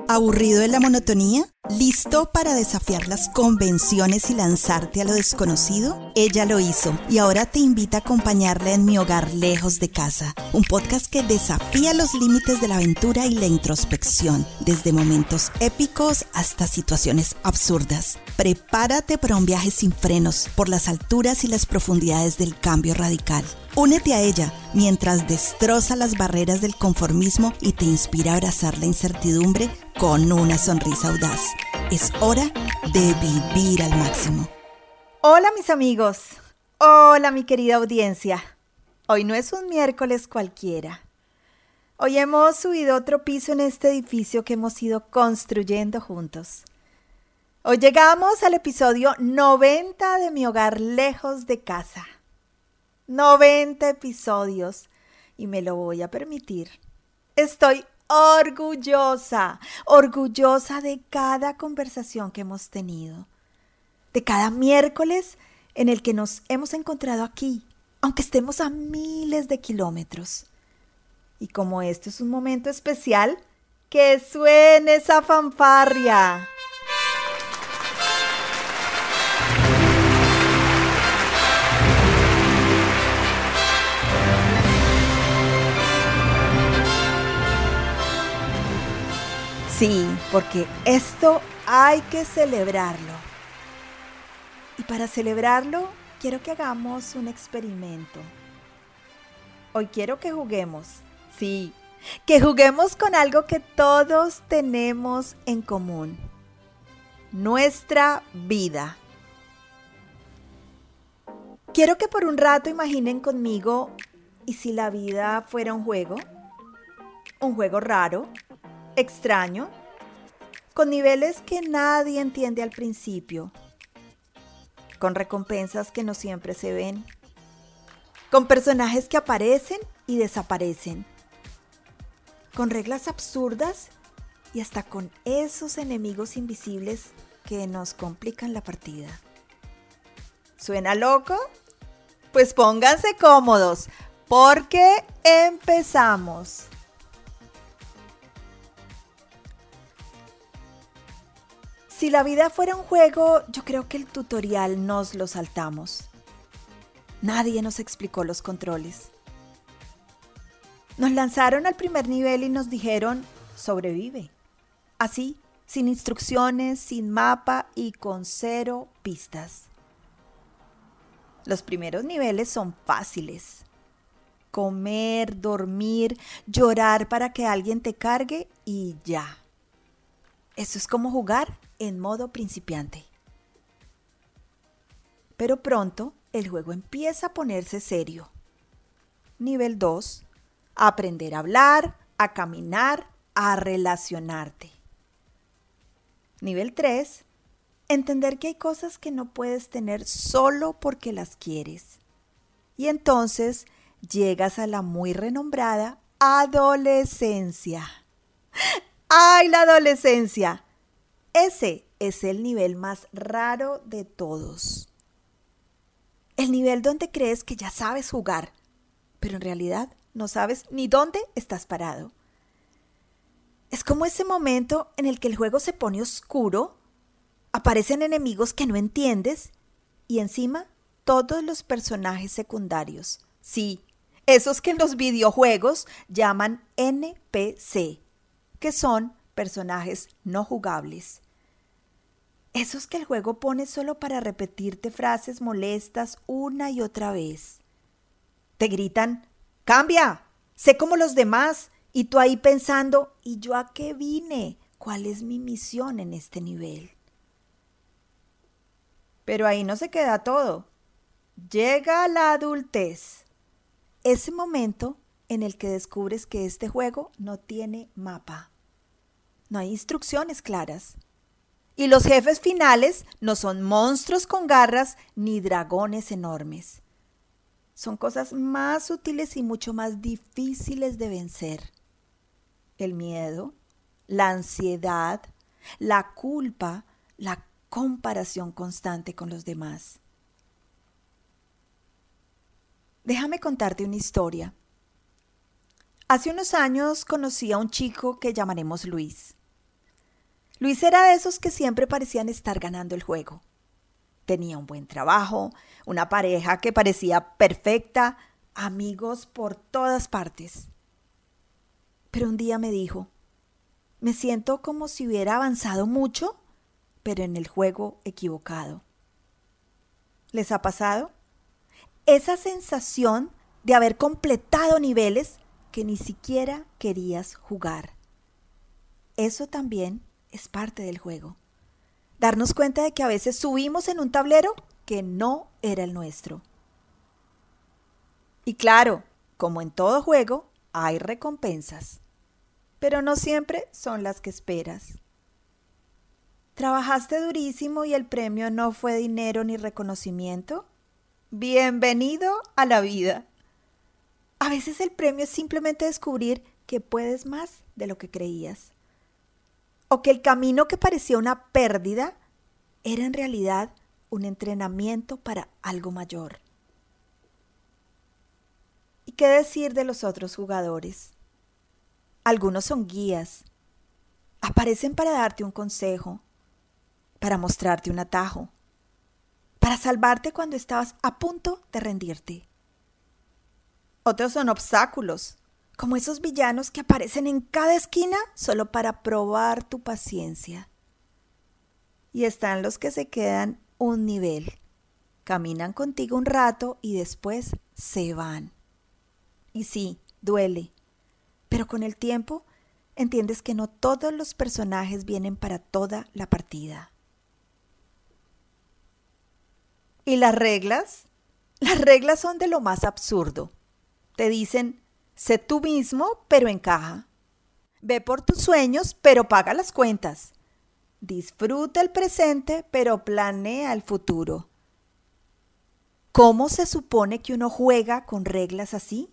¿Aburrido de la monotonía? ¿Listo para desafiar las convenciones y lanzarte a lo desconocido? Ella lo hizo y ahora te invita a acompañarla en Mi Hogar Lejos de Casa, un podcast que desafía los límites de la aventura y la introspección, desde momentos épicos hasta situaciones absurdas. Prepárate para un viaje sin frenos por las alturas y las profundidades del cambio radical. Únete a ella mientras destroza las barreras del conformismo y te inspira a abrazar la incertidumbre con una sonrisa audaz. Es hora de vivir al máximo. Hola mis amigos, hola mi querida audiencia. Hoy no es un miércoles cualquiera. Hoy hemos subido otro piso en este edificio que hemos ido construyendo juntos. Hoy llegamos al episodio 90 de Mi Hogar Lejos de Casa. 90 episodios y me lo voy a permitir. Estoy orgullosa de cada conversación que hemos tenido, de cada miércoles en el que nos hemos encontrado aquí, aunque estemos a miles de kilómetros. Y como esto es un momento especial, ¡que suene esa fanfarria! Sí, porque esto hay que celebrarlo. Y para celebrarlo, quiero que hagamos un experimento. Hoy quiero que juguemos, sí, que juguemos con algo que todos tenemos en común. Nuestra vida. Quiero que por un rato imaginen conmigo, ¿y si la vida fuera un juego? Un juego raro, extraño, con niveles que nadie entiende al principio, con recompensas que no siempre se ven, con personajes que aparecen y desaparecen, con reglas absurdas y hasta con esos enemigos invisibles que nos complican la partida. ¿Suena loco? Pues pónganse cómodos, porque empezamos. Si la vida fuera un juego, yo creo que el tutorial nos lo saltamos. Nadie nos explicó los controles. Nos lanzaron al primer nivel y nos dijeron, sobrevive. Así, sin instrucciones, sin mapa y con 0 pistas. Los primeros niveles son fáciles. Comer, dormir, llorar para que alguien te cargue y ya. Eso es como jugar en modo principiante. Pero pronto el juego empieza a ponerse serio. Nivel 2. Aprender a hablar, a caminar, a relacionarte. Nivel 3. Entender que hay cosas que no puedes tener solo porque las quieres. Y entonces llegas a la muy renombrada adolescencia. ¡Ay, la adolescencia! Ese es el nivel más raro de todos. El nivel donde crees que ya sabes jugar, pero en realidad no sabes ni dónde estás parado. Es como ese momento en el que el juego se pone oscuro, aparecen enemigos que no entiendes y encima todos los personajes secundarios. Sí, esos que en los videojuegos llaman NPC, que son personajes no jugables. Esos que el juego pone solo para repetirte frases molestas una y otra vez. Te gritan, ¡cambia! Sé como los demás. Y tú ahí pensando, ¿y yo a qué vine? ¿Cuál es mi misión en este nivel? Pero ahí no se queda todo. Llega la adultez. Ese momento en el que descubres que este juego no tiene mapa. No hay instrucciones claras. Y los jefes finales no son monstruos con garras ni dragones enormes. Son cosas más sutiles y mucho más difíciles de vencer. El miedo, la ansiedad, la culpa, la comparación constante con los demás. Déjame contarte una historia. Hace unos años conocí a un chico que llamaremos Luis. Luis era de esos que siempre parecían estar ganando el juego. Tenía un buen trabajo, una pareja que parecía perfecta, amigos por todas partes. Pero un día me dijo, me siento como si hubiera avanzado mucho, pero en el juego equivocado. ¿Les ha pasado? Esa sensación de haber completado niveles que ni siquiera querías jugar. Eso también es parte del juego. Darnos cuenta de que a veces subimos en un tablero que no era el nuestro. Y claro, como en todo juego, hay recompensas, pero no siempre son las que esperas. ¿Trabajaste durísimo y el premio no fue dinero ni reconocimiento? Bienvenido a la vida. A veces el premio es simplemente descubrir que puedes más de lo que creías. O que el camino que parecía una pérdida era en realidad un entrenamiento para algo mayor. ¿Y qué decir de los otros jugadores? Algunos son guías. Aparecen para darte un consejo, para mostrarte un atajo, para salvarte cuando estabas a punto de rendirte. Otros son obstáculos, como esos villanos que aparecen en cada esquina solo para probar tu paciencia. Y están los que se quedan un nivel, caminan contigo un rato y después se van. Y sí, duele, pero con el tiempo entiendes que no todos los personajes vienen para toda la partida. ¿Y las reglas? Las reglas son de lo más absurdo. Te dicen, sé tú mismo, pero encaja. Ve por tus sueños, pero paga las cuentas. Disfruta el presente, pero planea el futuro. ¿Cómo se supone que uno juega con reglas así?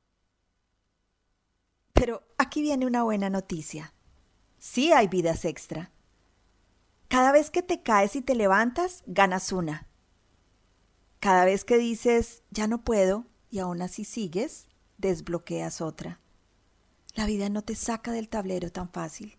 Pero aquí viene una buena noticia. Sí hay vidas extra. Cada vez que te caes y te levantas, ganas una. Cada vez que dices, ya no puedo, y aún así sigues, desbloqueas otra. La vida no te saca del tablero tan fácil.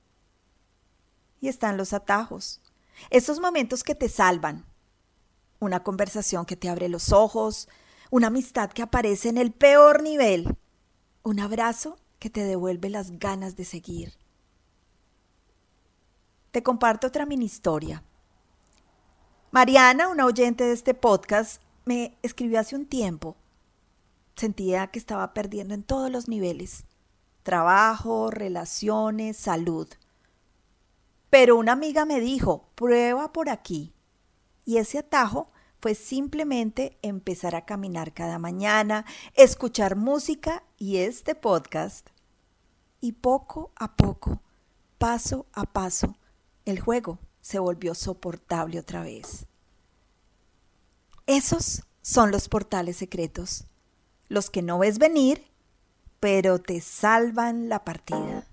Y están los atajos, esos momentos que te salvan. Una conversación que te abre los ojos, una amistad que aparece en el peor nivel, un abrazo que te devuelve las ganas de seguir. Te comparto otra mini historia. Mariana, una oyente de este podcast, me escribió hace un tiempo. Sentía que estaba perdiendo en todos los niveles. Trabajo, relaciones, salud. Pero una amiga me dijo, prueba por aquí. Y ese atajo fue simplemente empezar a caminar cada mañana, escuchar música y este podcast. Y poco a poco, paso a paso, el juego se volvió soportable otra vez. Esos son los portales secretos, los que no ves venir, pero te salvan la partida.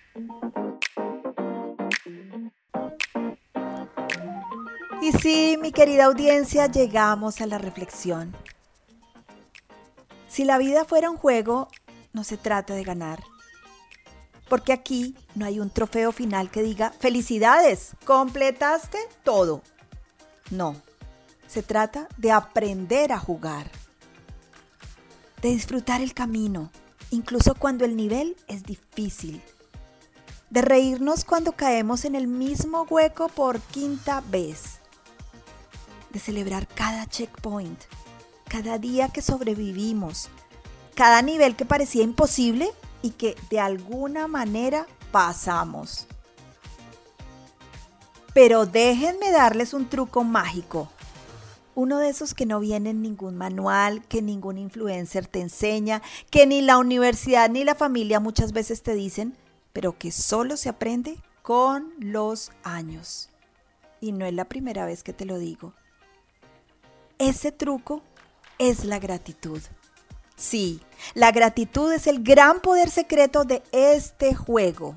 Y sí, mi querida audiencia, llegamos a la reflexión. Si la vida fuera un juego, no se trata de ganar. Porque aquí no hay un trofeo final que diga, ¡felicidades! ¡Completaste todo! No, se trata de aprender a jugar. De disfrutar el camino, incluso cuando el nivel es difícil. De reírnos cuando caemos en el mismo hueco por 5ª vez. De celebrar cada checkpoint, cada día que sobrevivimos, cada nivel que parecía imposible y que de alguna manera pasamos. Pero déjenme darles un truco mágico. Uno de esos que no viene en ningún manual, que ningún influencer te enseña, que ni la universidad ni la familia muchas veces te dicen, pero que solo se aprende con los años. Y no es la primera vez que te lo digo. Ese truco es la gratitud. Sí, la gratitud es el gran poder secreto de este juego.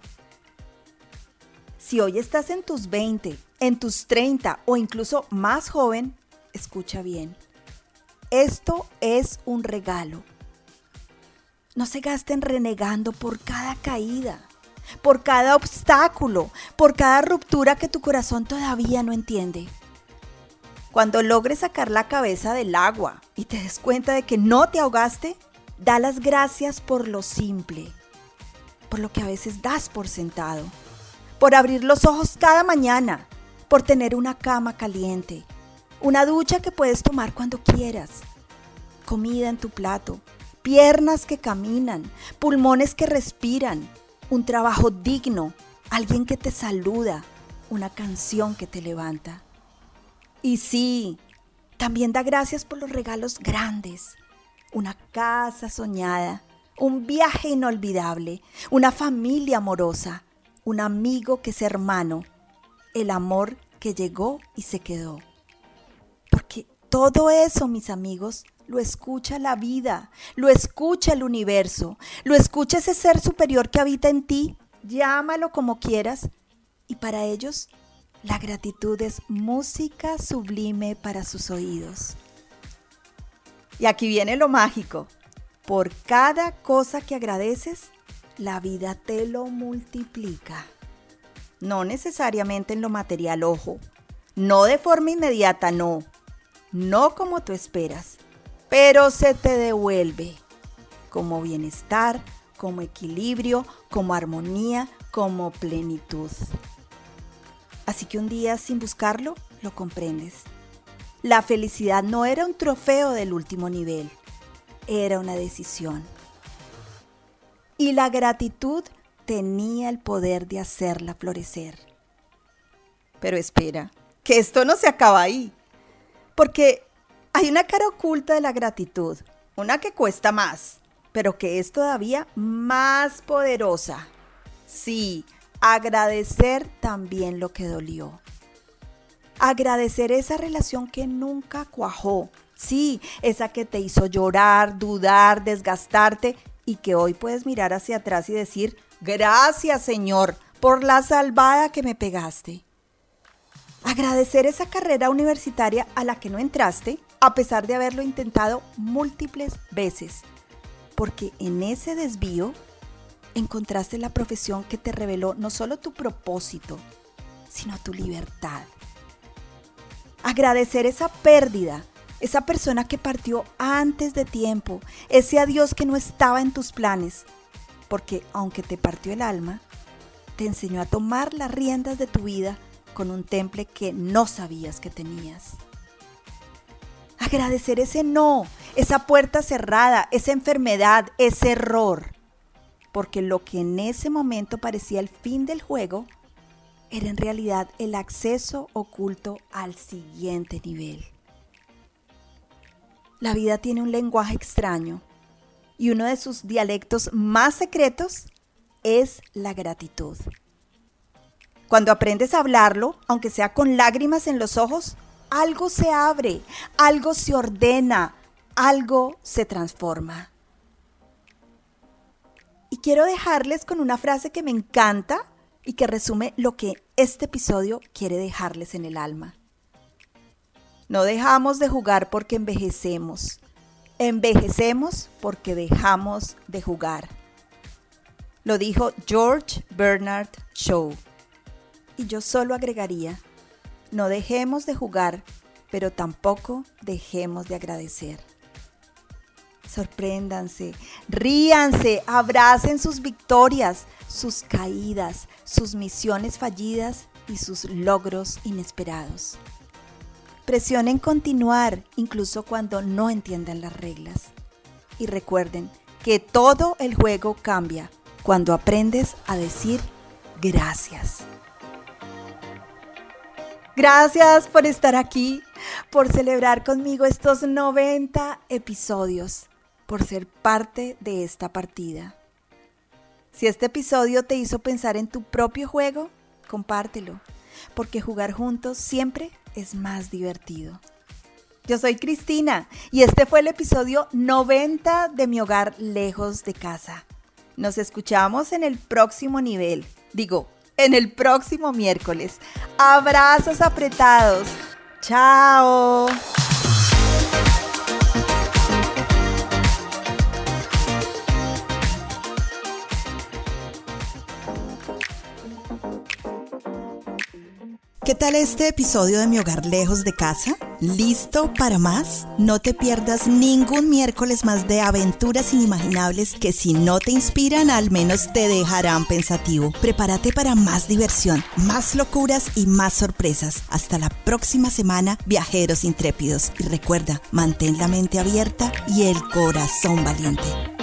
Si hoy estás en tus 20, en tus 30 o incluso más joven, escucha bien. Esto es un regalo. No se gasten renegando por cada caída. por cada obstáculo, por cada ruptura que tu corazón todavía no entiende. Cuando logres sacar la cabeza del agua y te des cuenta de que no te ahogaste, da las gracias por lo simple, por lo que a veces das por sentado, por abrir los ojos cada mañana, por tener una cama caliente, una ducha que puedes tomar cuando quieras, comida en tu plato, piernas que caminan, pulmones que respiran, un trabajo digno, alguien que te saluda, una canción que te levanta. Y sí, también da gracias por los regalos grandes, una casa soñada, un viaje inolvidable, una familia amorosa, un amigo que es hermano, el amor que llegó y se quedó. Porque todo eso, mis amigos, lo escucha la vida, lo escucha el universo, lo escucha ese ser superior que habita en ti, llámalo como quieras, y para ellos la gratitud es música sublime para sus oídos. Y aquí viene lo mágico. Por cada cosa que agradeces, la vida te lo multiplica. No necesariamente en lo material, ojo. No de forma inmediata, no. No como tú esperas. Pero se te devuelve como bienestar, como equilibrio, como armonía, como plenitud. Así que un día, sin buscarlo, lo comprendes. La felicidad no era un trofeo del último nivel, era una decisión. Y la gratitud tenía el poder de hacerla florecer. Pero espera, que esto no se acaba ahí. Porque hay una cara oculta de la gratitud, una que cuesta más, pero que es todavía más poderosa. Sí, agradecer también lo que dolió. Agradecer esa relación que nunca cuajó. Sí, esa que te hizo llorar, dudar, desgastarte y que hoy puedes mirar hacia atrás y decir, gracias Señor por la salvada que me pegaste. Agradecer esa carrera universitaria a la que no entraste a pesar de haberlo intentado múltiples veces. Porque en ese desvío encontraste la profesión que te reveló no solo tu propósito, sino tu libertad. Agradecer esa pérdida, esa persona que partió antes de tiempo, ese adiós que no estaba en tus planes, porque aunque te partió el alma, te enseñó a tomar las riendas de tu vida con un temple que no sabías que tenías. Agradecer ese no, esa puerta cerrada, esa enfermedad, ese error. Porque lo que en ese momento parecía el fin del juego, era en realidad el acceso oculto al siguiente nivel. La vida tiene un lenguaje extraño y uno de sus dialectos más secretos es la gratitud. Cuando aprendes a hablarlo, aunque sea con lágrimas en los ojos, algo se abre, algo se ordena, algo se transforma. Y quiero dejarles con una frase que me encanta y que resume lo que este episodio quiere dejarles en el alma. No dejamos de jugar porque envejecemos. Envejecemos porque dejamos de jugar. Lo dijo George Bernard Shaw. Y yo solo agregaría, no dejemos de jugar, pero tampoco dejemos de agradecer. Sorpréndanse, ríanse, abracen sus victorias, sus caídas, sus misiones fallidas y sus logros inesperados. Presionen continuar, incluso cuando no entiendan las reglas. Y recuerden que todo el juego cambia cuando aprendes a decir gracias. Gracias por estar aquí, por celebrar conmigo estos 90 episodios, por ser parte de esta partida. Si este episodio te hizo pensar en tu propio juego, compártelo, porque jugar juntos siempre es más divertido. Yo soy Cristina y este fue el episodio 90 de Mi Hogar Lejos de Casa. Nos escuchamos en el próximo nivel, en el próximo miércoles. Abrazos apretados. ¡Chao! ¿Qué tal este episodio de Mi Hogar Lejos de Casa? ¿Listo para más? No te pierdas ningún miércoles más de aventuras inimaginables que si no te inspiran, al menos te dejarán pensativo. Prepárate para más diversión, más locuras y más sorpresas. Hasta la próxima semana, viajeros intrépidos. Y recuerda, mantén la mente abierta y el corazón valiente.